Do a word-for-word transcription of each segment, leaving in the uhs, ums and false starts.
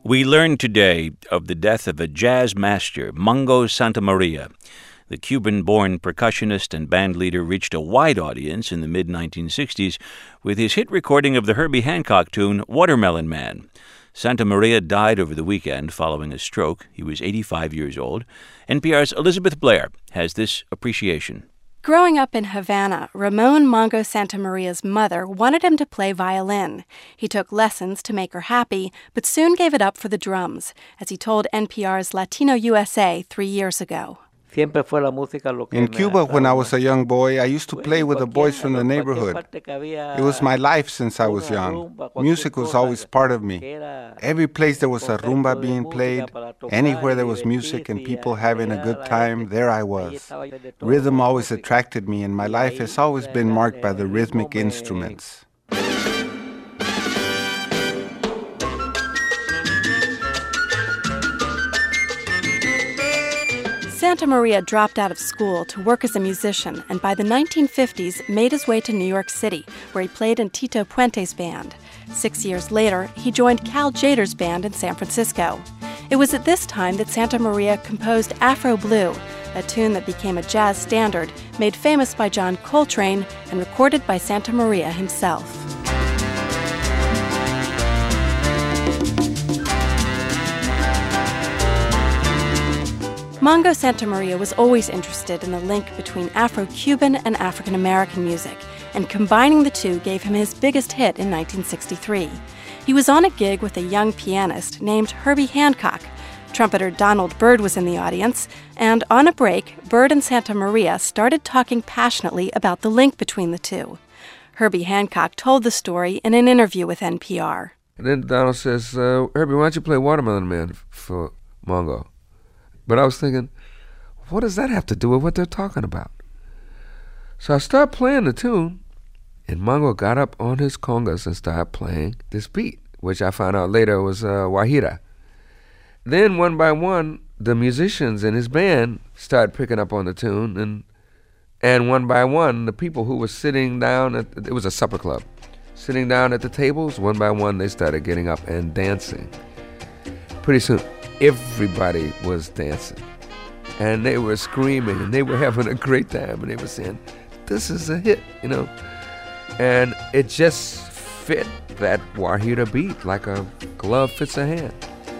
We learned today of the death of a jazz master, Mongo Santamaria. The Cuban-born percussionist and bandleader reached a wide audience in the mid nineteen sixties with his hit recording of the Herbie Hancock tune Watermelon Man. Santamaria died over the weekend following a stroke. He was eighty-five years old. N P R's Elizabeth Blair has this appreciation. Growing up in Havana, Ramon Mongo Santamaria's mother wanted him to play violin. He took lessons to make her happy, but soon gave it up for the drums, as he told N P R's Latino U S A three years ago. In Cuba, when I was a young boy, I used to play with the boys from the neighborhood. It was my life since I was young. Music was always part of me. Every place there was a rumba being played, anywhere there was music and people having a good time, there I was. Rhythm always attracted me, and my life has always been marked by the rhythmic instruments. Santamaria dropped out of school to work as a musician, and by the nineteen fifties made his way to New York City, where he played in Tito Puente's band. Six years later, he joined Cal Tjader's band in San Francisco. It was at this time that Santamaria composed Afro Blue, a tune that became a jazz standard, made famous by John Coltrane and recorded by Santamaria himself. Mongo Santamaria was always interested in the link between Afro-Cuban and African-American music, and combining the two gave him his biggest hit in nineteen sixty-three. He was on a gig with a young pianist named Herbie Hancock. Trumpeter Donald Byrd was in the audience, and on a break, Byrd and Santamaria started talking passionately about the link between the two. Herbie Hancock told the story in an interview with N P R. And then Donald says, uh, Herbie, why don't you play Watermelon Man for Mongo? But I was thinking, what does that have to do with what they're talking about? So I started playing the tune, and Mongo got up on his congas and started playing this beat, which I found out later was uh, Guajira. Then one by one, the musicians in his band started picking up on the tune, and and one by one, the people who were sitting down, at, it was a supper club, sitting down at the tables, one by one they started getting up and dancing. Pretty soon, everybody was dancing, and they were screaming, and they were having a great time, and they were saying, this is a hit, you know. And it just fit that Guajira beat like a glove fits a hand.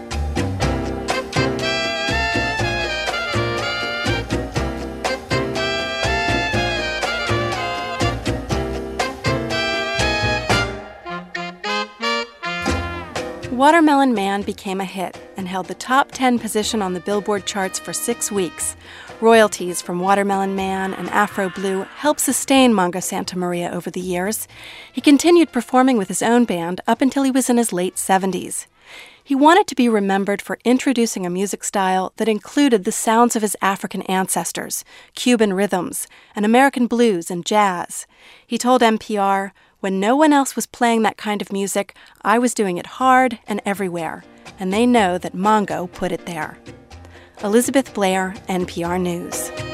Watermelon Man became a hit and held the top ten position on the Billboard charts for six weeks. Royalties from Watermelon Man and Afro Blue helped sustain Mongo Santamaria over the years. He continued performing with his own band up until he was in his late seventies. He wanted to be remembered for introducing a music style that included the sounds of his African ancestors, Cuban rhythms, and American blues and jazz. He told N P R, when no one else was playing that kind of music, I was doing it hard and everywhere, and they know that Mongo put it there. Elizabeth Blair, N P R News.